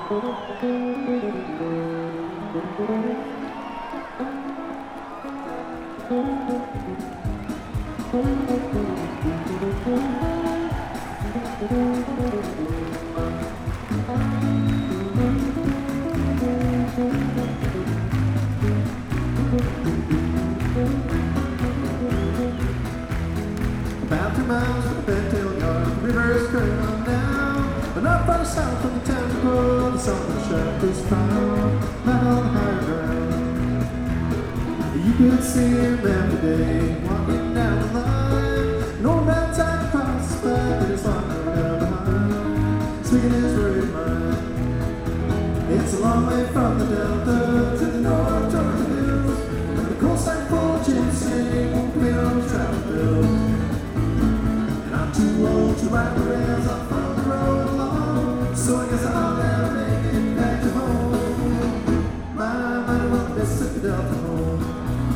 About 2 miles from the Bethel Yard, the river's current on down. But not far south from the town to grow, the salt and sharp is found, not on the higher ground. You could see him every day, walking down the line. No bad time across his back, but it's longer down behind, speaking his word mind. It's a long way from the Delta to the North Georgia hills, and the coastline full of ginseng won't pay no travel bills. Too old to ride the rails off on the road alone, so I guess I'll never make it back to home. My mind won't miss the Delta home.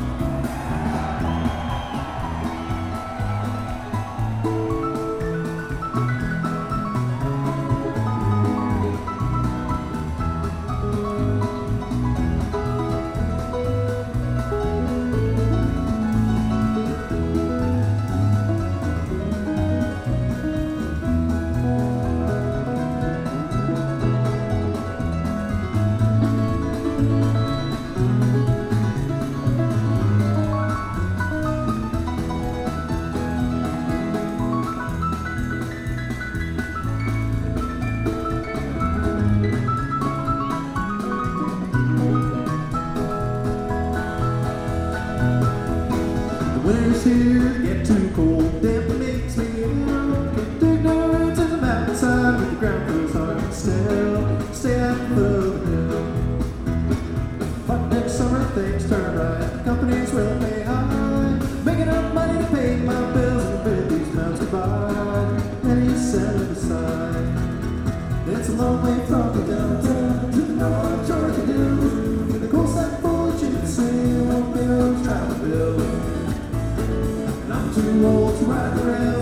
Winter's here, get too cold, it makes me ill. Get ignorant to the mountainside with the ground feels hard and still. Stay out of the hill. But next summer things turn right, companies will pay high, make enough money to pay my bills and bid these mountains goodbye. And he set it aside. It's a long way from the Delta to the North Georgia hills, the coastline full of ginseng won't pay no travel bills. Too old to ride the rail.